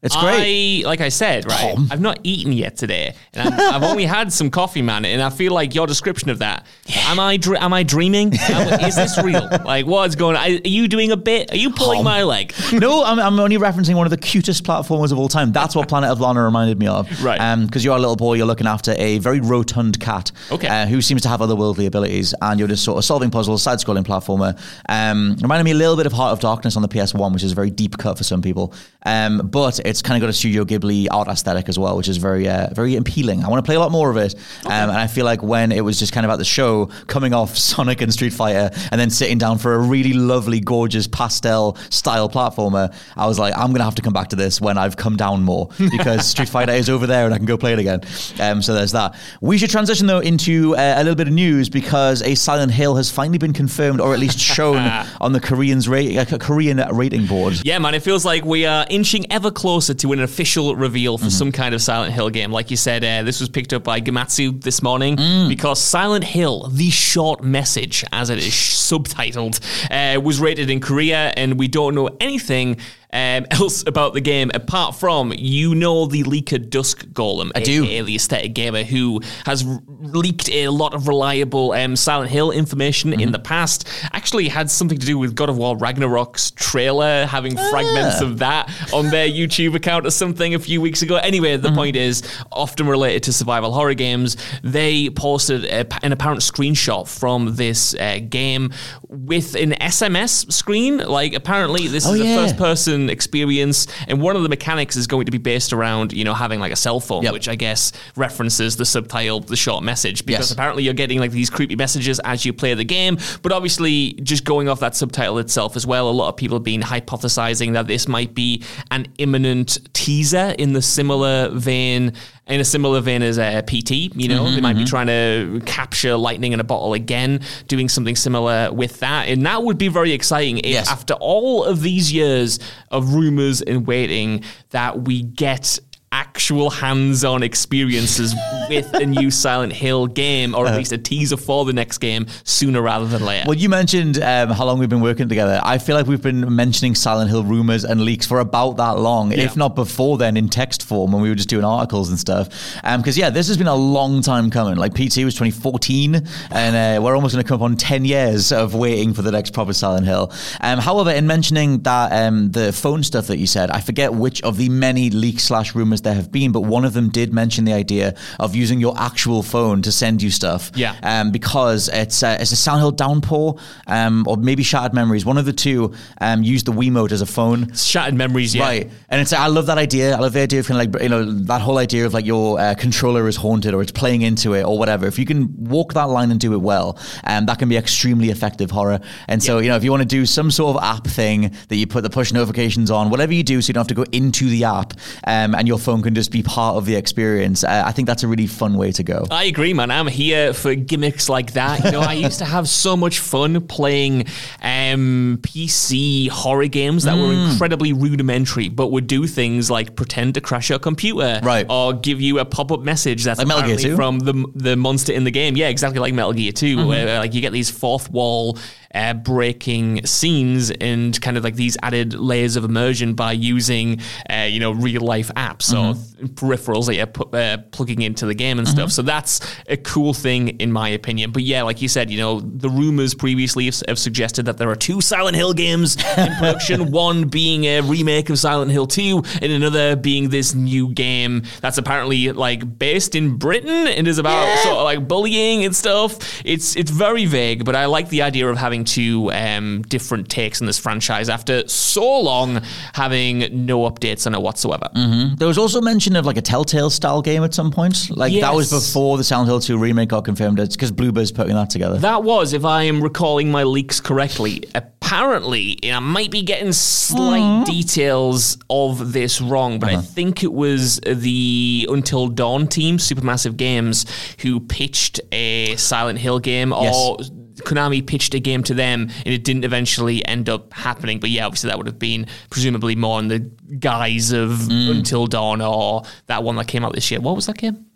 It's great. I, like I said, right, Tom. I've not eaten yet today. And I'm, I've only had some coffee, man. And I feel like your description of that, yeah. am I dr- am I dreaming? Am, is this real? Like, what's going on? Are you doing a bit? Are you pulling Tom. my leg? No, I'm, I'm only referencing one of the cutest platformers of all time. That's what Planet of Lana reminded me of. Right. Because um, you're a little boy, you're looking after a very rotund cat okay. uh, who seems to have otherworldly abilities. And you're just sort of solving puzzles, side-scrolling platformer. Um, reminded me a little bit of Heart of Darkness on the P S one, which is a very deep cut for some people. Um, but it's kind of got a Studio Ghibli art aesthetic as well, which is very uh, very appealing. I want to play a lot more of it. Okay. Um, and I feel like when it was just kind of at the show, coming off Sonic and Street Fighter, and then sitting down for a really lovely, gorgeous pastel style platformer, I was like, I'm going to have to come back to this when I've come down more, because Street Fighter is over there and I can go play it again. Um, so there's that. We should transition though into uh, a little bit of news, because a Silent Hill has finally been confirmed, or at least shown on the Korean's rate, uh, Korean rating board. Yeah, man, it feels like we are inching ever closer to an official reveal for mm-hmm. some kind of Silent Hill game. Like you said, uh, this was picked up by Gematsu this morning mm. because Silent Hill, the short message, as it is subtitled, uh, was rated in Korea, and we don't know anything Um, else about the game, apart from, you know, the leaker Dusk Golem, I do. aka the Aesthetic Gamer, who has r- leaked a lot of reliable um, Silent Hill information mm-hmm. in the past. Actually had something to do with God of War Ragnarok's trailer, having ah. fragments of that on their YouTube account or something a few weeks ago. Anyway, the mm-hmm. point is, often related to survival horror games, they posted a, an apparent screenshot from this uh, game with an S M S screen. Like, apparently this oh, is yeah. a first person experience, and one of the mechanics is going to be based around, you know, having like a cell phone, yep. which I guess references the subtitle, the short message, because yes. apparently you're getting like these creepy messages as you play the game. But obviously, just going off that subtitle itself as well, a lot of people have been hypothesizing that this might be an imminent teaser in the similar vein in a similar vein as a P T, you know, mm-hmm, they might mm-hmm. be trying to capture lightning in a bottle again, doing something similar with that. And that would be very exciting if yes. after all of these years of rumors and waiting, that we get actual hands-on experiences with a new Silent Hill game, or at least a teaser for the next game sooner rather than later. Well, you mentioned um, how long we've been working together. I feel like we've been mentioning Silent Hill rumors and leaks for about that long, yeah. if not before then, in text form, when we were just doing articles and stuff. Because, um, yeah, this has been a long time coming. Like, P T was twenty fourteen, and uh, we're almost going to come up on ten years of waiting for the next proper Silent Hill. Um, however, in mentioning that um, the phone stuff that you said, I forget which of the many leaks slash rumors there have been, but one of them did mention the idea of using your actual phone to send you stuff. Yeah. Um, because it's uh, it's a Silent Hill Downpour, um, or maybe Shattered Memories. One of the two um, used the Wiimote as a phone. Shattered Memories, yeah. Right. And it's I love that idea. I love the idea of kind of like, you know, that whole idea of like your uh, controller is haunted, or it's playing into it, or whatever. If you can walk that line and do it well, um, that can be extremely effective horror. And so, yeah. you know, if you want to do some sort of app thing that you put the push notifications on, whatever you do, so you don't have to go into the app, um, and your phone can just be part of the experience. Uh, I think that's a really fun way to go. I agree, man. I'm here for gimmicks like that. You know, I used to have so much fun playing um, P C horror games that mm. were incredibly rudimentary, but would do things like pretend to crash your computer, right, or give you a pop-up message that's like apparently Metal Gear two? From the the monster in the game. Yeah, exactly like Metal Gear two, mm-hmm. where like you get these fourth wall Uh, breaking scenes and kind of like these added layers of immersion by using, uh, you know, real life apps mm-hmm. or th- peripherals that you're pu- uh, plugging into the game and mm-hmm. stuff. So that's a cool thing, in my opinion. But yeah, like you said, you know, the rumors previously have, have suggested that there are two Silent Hill games in production, one being a remake of Silent Hill two, and another being this new game that's apparently like based in Britain and is about yeah. sort of like bullying and stuff. It's it's very vague, but I like the idea of having two um, different takes in this franchise after so long having no updates on it whatsoever. Mm-hmm. There was also mention of like a Telltale style game at some point. Like yes. that was before the Silent Hill two remake got confirmed. It's because Bloober's putting that together. That was, if I am recalling my leaks correctly. Apparently, I might be getting slight mm-hmm. details of this wrong, but uh-huh. I think it was the Until Dawn team, Supermassive Games, who pitched a Silent Hill game, yes. or Konami pitched a game to them, and it didn't eventually end up happening. But yeah, obviously that would have been presumably more in the guise of mm. Until Dawn, or that one that came out this year. What was that game?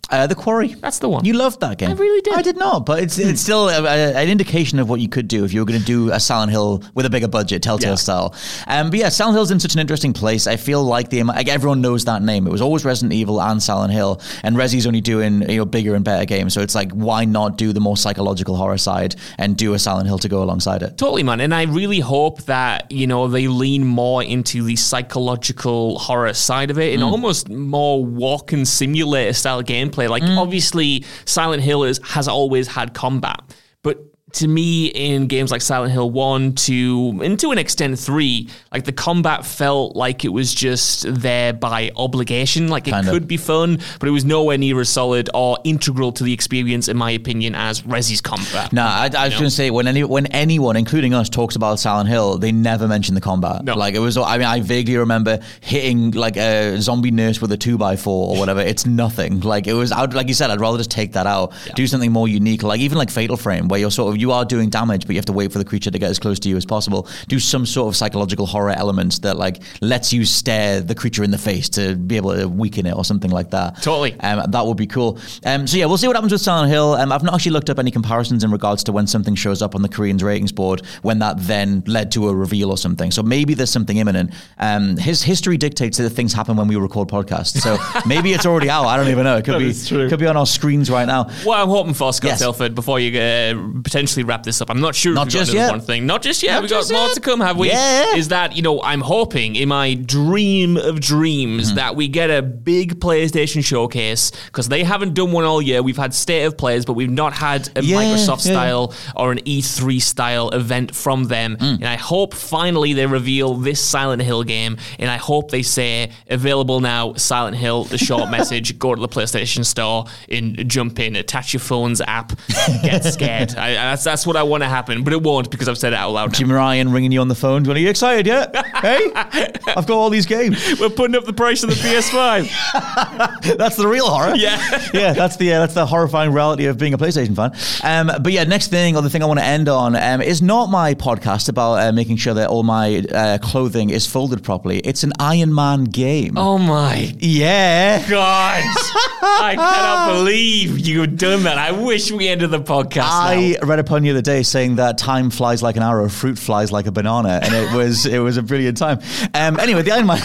Uh, the Quarry. That's the one. You loved that game. I really did. I did not, but it's it's still a, a, an indication of what you could do if you were going to do a Silent Hill with a bigger budget, Telltale Yeah. style. Um, but yeah, Silent Hill's in such an interesting place. I feel like the like everyone knows that name. It was always Resident Evil and Silent Hill, and Resi's only doing you know bigger and better games. So it's like, why not do the more psychological horror side and do a Silent Hill to go alongside it? Totally, man. And I really hope that, you know, they lean more into the psychological horror side of it and almost more walk and simulator style gameplay. Like, obviously, Silent Hill is, has always had combat, but to me, in games like Silent Hill one, two, and to an extent three, like the combat felt like it was just there by obligation. Like it Kinda. could be fun, but it was nowhere near as solid or integral to the experience, in my opinion, as Resi's combat. No, I, I was going to say when any when anyone, including us, talks about Silent Hill, they never mention the combat. No. Like it was. I mean, I vaguely remember hitting like a zombie nurse with a two by four or whatever. It's nothing. Like it was. I'd, like you said, I'd rather just take that out, Yeah. do something more unique. Like even like Fatal Frame, where you're sort of you are doing damage, but you have to wait for the creature to get as close to you as possible. Do some sort of psychological horror element that like lets you stare the creature in the face to be able to weaken it or something like that. Totally. Um, that would be cool. Um, so yeah, we'll see what happens with Silent Hill. Um, I've not actually looked up any comparisons in regards to when something shows up on the Korean's ratings board, when that then led to a reveal or something. So maybe there's something imminent. Um, his history dictates that things happen when we record podcasts. So maybe it's already out. I don't even know. It could That be is true. could be on our screens right now. What I'm hoping for, Scott Yes. Telford, before you uh, potentially wrap this up, I'm not sure Not if we've just got another yet. one thing. Not just yet. Not We've got just more yet. to come, have we? Yeah. Is that, you know, I'm hoping in my dream of dreams Mm-hmm. that we get a big PlayStation showcase, because they haven't done one all year. We've had State of Plays, but we've not had a Yeah, Microsoft yeah. style or an E three style event from them. Mm. And I hope finally they reveal this Silent Hill game, and I hope they say, available now, Silent Hill, the short message, go to the PlayStation Store and jump in, attach your phone's app, get scared. I, that's, that's what I want to happen, but it won't, because I've said it out loud now. Jim Ryan ringing you on the phone. Are you excited yet? Hey, I've got all these games. We're putting up the price of the P S five. That's the real horror. Yeah. yeah. That's the uh, that's the horrifying reality of being a PlayStation fan. Um, but yeah, next thing or the thing I want to end on um, is not my podcast about uh, making sure that all my uh, clothing is folded properly. It's an Iron Man game. Oh my Yeah. God. I cannot believe you've done that. I wish we ended the podcast I now. read upon the other day saying that time flies like an arrow, fruit flies like a banana, and it was it was a brilliant time. Um, anyway, the Iron Man.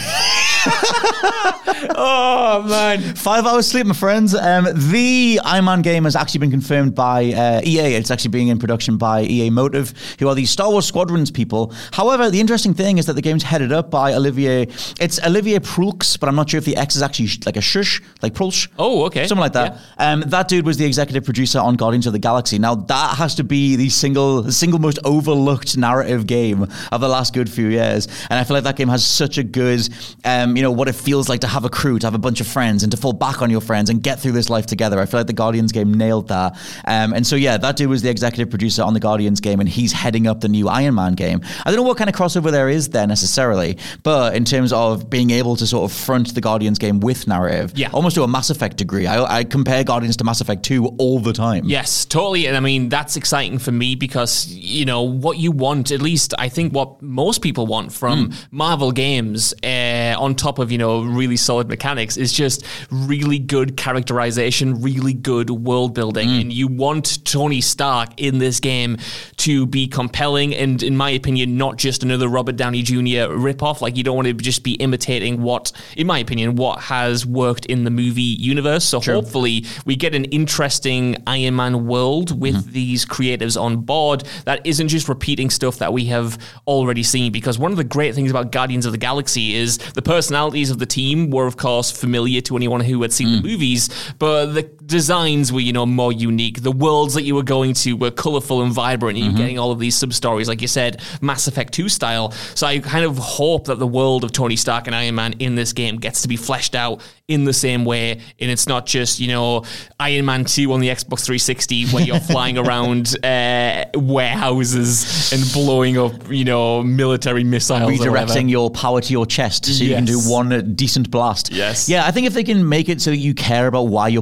Oh man. Five hours sleep, my friends. Um, the Iron Man game has actually been confirmed by uh, E A. It's actually being in production by E A Motive, who are the Star Wars Squadrons people. However, the interesting thing is that the game's headed up by Olivier. It's Olivier Proulx, but I'm not sure if the X is actually sh- like a shush, like Proulx. Oh, okay. Something like that. Um, that dude was the executive producer on Guardians of the Galaxy. Now, that has to be the single, single most overlooked narrative game of the last good few years. And I feel like that game has such a good, um, you know, what it feels like to have a crew, to have a bunch of friends, and to fall back on your friends and get through this life together. I feel like the Guardians game nailed that. Um, and so, yeah, that dude was the executive producer on the Guardians game, and he's heading up the new Iron Man game. I don't know what kind of crossover there is there necessarily, but in terms of being able to sort of front the Guardians game with narrative, Yeah. almost to a Mass Effect degree. I, I compare Guardians to Mass Effect two all the time. Yes, totally. And I mean, that's exciting for me because, you know, what you want, at least I think what most people want from Mm. Marvel games, uh, on top of, you know, really solid mechanics, is just really good characterization, really good world building. Mm. And you want Tony Stark in this game to be compelling and, in my opinion, not just another Robert Downey Junior ripoff. Like, you don't want to just be imitating what, in my opinion, what has worked in the movie universe. So True. hopefully we get an interesting Iron Man world with Mm-hmm. these creatives on board that isn't just repeating stuff that we have already seen. Because one of the great things about Guardians of the Galaxy is the personalities of the team were, of course, familiar to anyone who had seen Mm. the movies, but the designs were, you know, more unique. The worlds that you were going to were colorful and vibrant, and Mm-hmm. you're getting all of these sub-stories, like you said, Mass Effect two style. So I kind of hope that the world of Tony Stark and Iron Man in this game gets to be fleshed out in the same way, and it's not just, you know, Iron Man two on the Xbox three sixty where you're flying around uh, warehouses and blowing up, you know, military missiles. or whatever. Redirecting your power to your chest so you can do Yes. one uh, decent blast. Yes. Yeah, I think if they can make it so that you care about why you're putting on the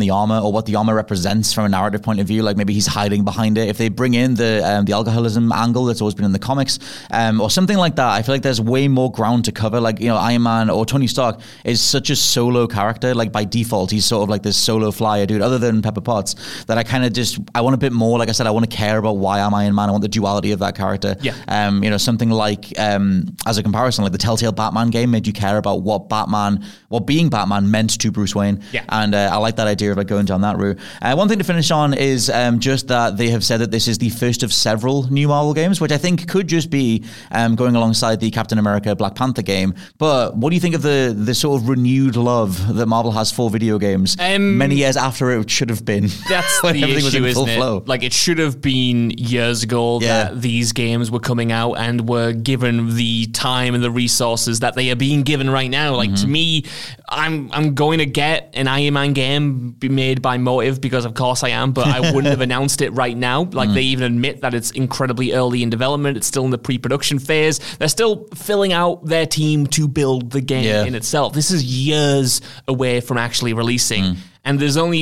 the armor or what the armor represents from a narrative point of view. Like maybe he's hiding behind it. If they bring in the um, the alcoholism angle that's always been in the comics, um, or something like that, I feel like there's way more ground to cover. Like, you know, Iron Man or Tony Stark is such a solo character. Like by default, he's sort of like this solo flyer dude, other than Pepper Potts, that I kind of just, I want a bit more. Like I said, I want to care about why I'm Iron Man. I want the duality of that character. Yeah. Um, you know, something like, um, as a comparison, like the Telltale Batman game made you care about what Batman, what being Batman meant to Bruce Wayne. Yeah. And uh, I like that idea of like going down that route. Uh, one thing to finish on is um, just that they have said that this is the first of several new Marvel games, which I think could just be um, going alongside the Captain America Black Panther game. But what do you think of the the sort of renewed love that Marvel has for video games um, many years after it should have been? That's when the everything was issue, in full isn't it? flow. Like, it should have been years ago Yeah. that these games were coming out and were given the time and the resources that they are being given right now. Like, Mm-hmm. to me, I'm I'm going to get an Iron Man game be made by Motive because of course I am, but I wouldn't have announced it right now. Like, Mm. they even admit that it's incredibly early in development. It's still in the pre-production phase. They're still filling out their team to build the game Yeah. in itself. This is years away from actually releasing. Mm. And there's only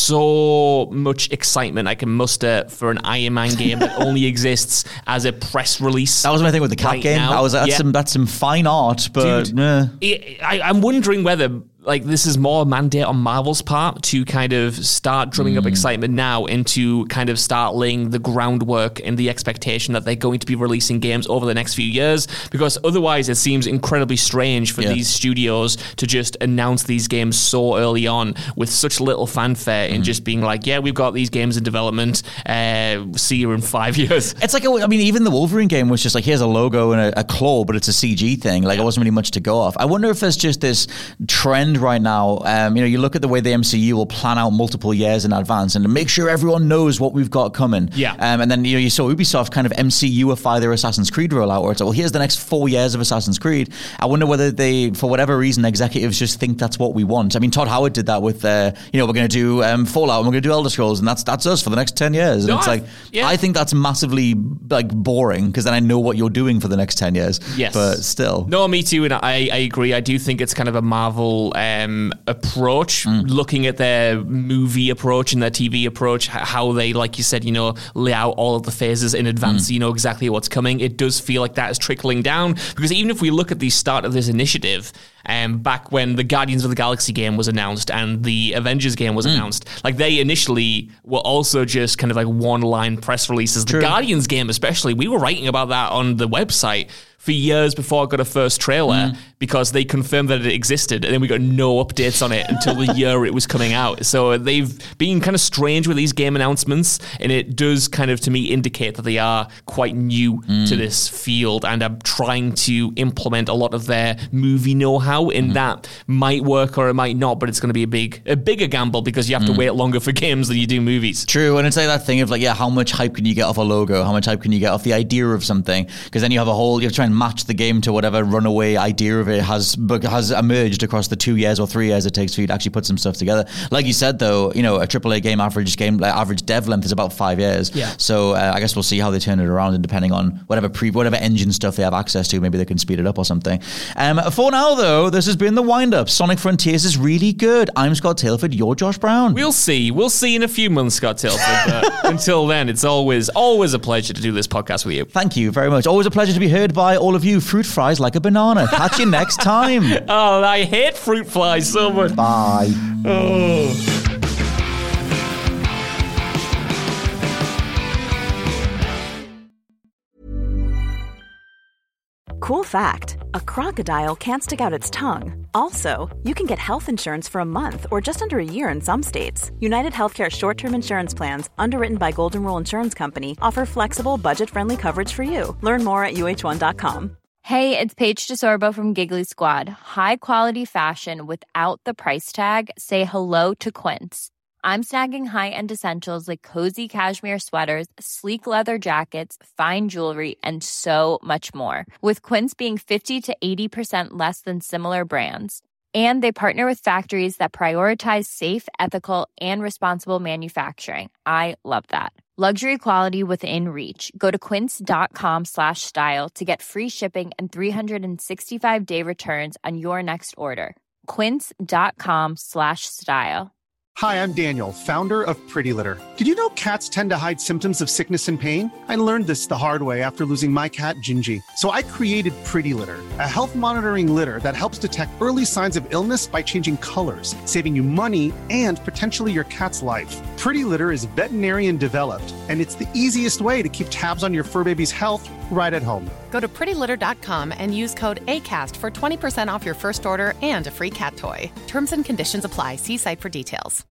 so much excitement I can muster for an Iron Man game that only exists as a press release. That was my thing with the Cap right game. now. I was like, that's, Yeah. some, that's some fine art, but Dude, eh. I, I, I'm wondering whether like this is more a mandate on Marvel's part to kind of start drumming Mm. up excitement now and to kind of start laying the groundwork and the expectation that they're going to be releasing games over the next few years, because otherwise it seems incredibly strange for Yeah. these studios to just announce these games so early on with such little fanfare Mm. and just being like, yeah, we've got these games in development, uh, see you in five years. It's like, a, I mean, even the Wolverine game was just like, here's a logo and a, a claw, but it's a C G thing. Like, it wasn't really much to go off. I wonder if there's just this trend right now. Um, you know, you look at the way the M C U will plan out multiple years in advance and to make sure everyone knows what we've got coming. Yeah. Um, and then, you know, you saw Ubisoft kind of M C U-ify their Assassin's Creed rollout, where it's like, well, here's the next four years of Assassin's Creed. I wonder whether they, for whatever reason, executives just think that's what we want. I mean, Todd Howard did that with, uh, you know, we're going to do um, Fallout and we're going to do Elder Scrolls, and that's that's us for the next ten years. And No, it's I- like, yeah. I think that's massively like boring, because then I know what you're doing for the next ten years. Yes. But still. No, me too, and I, I agree. I do think it's kind of a Marvel um, approach, Mm. looking at their movie approach and their T V approach, h- how they, like you said, you know, lay out all of the phases in advance, Mm. so you know exactly what's coming. It does feel like that is trickling down, because even if we look at the start of this initiative, um, back when the Guardians of the Galaxy game was announced and the Avengers game Mm. was announced, like they initially were also just kind of like one-line press releases. The Guardians game especially, we were writing about that on the website for years before I got a first trailer, because they confirmed that it existed, and then we got no updates on it until the year it was coming out. So they've been kind of strange with these game announcements, and it does kind of, to me, indicate that they are quite new to this field and are trying to implement a lot of their movie know-how, and that might work or it might not, but it's going to be a big, a bigger gamble, because you have to wait longer for games than you do movies. True, and it's like that thing of like, yeah, how much hype can you get off a logo? How much hype can you get off the idea of something? Because then you have a whole, you have to try and match the game to whatever runaway idea of it has has emerged across the two years or three years it takes for you to actually put some stuff together. Like you said, though, you know, a triple A game average game like average dev length is about five years. Yeah. So uh, I guess we'll see how they turn it around, and depending on whatever pre whatever engine stuff they have access to, maybe they can speed it up or something. Um, for now, though, this has been the wind up. Sonic Frontiers is really good. I'm Scott Tailford. You're Josh Brown. We'll see. We'll see in a few months, Scott Tilford. But until then, it's always, always a pleasure to do this podcast with you. Thank you very much. Always a pleasure to be heard by all of you. Fruit fries like a banana. Catch you next time. Oh, I hate fruit flies so much. Bye. Cool fact, a crocodile can't stick out its tongue. Also, you can get health insurance for a month or just under a year in some states. United Healthcare short-term insurance plans, underwritten by Golden Rule Insurance Company, offer flexible, budget-friendly coverage for you. Learn more at U H one dot com. Hey, it's Paige DeSorbo from Giggly Squad. High quality fashion without the price tag. Say hello to Quince. I'm snagging high-end essentials like cozy cashmere sweaters, sleek leather jackets, fine jewelry, and so much more. With Quince being fifty to eighty percent less than similar brands. And they partner with factories that prioritize safe, ethical, and responsible manufacturing. I love that. Luxury quality within reach. Go to quince.com slash style to get free shipping and three sixty-five day returns on your next order. Quince.com slash style. Hi, I'm Daniel, founder of Pretty Litter. Did you know cats tend to hide symptoms of sickness and pain? I learned this the hard way after losing my cat, Gingy. So I created Pretty Litter, a health monitoring litter that helps detect early signs of illness by changing colors, saving you money and potentially your cat's life. Pretty Litter is veterinarian developed, and it's the easiest way to keep tabs on your fur baby's health right at home. Go to pretty litter dot com and use code ACAST for twenty percent off your first order and a free cat toy. Terms and conditions apply. See site for details.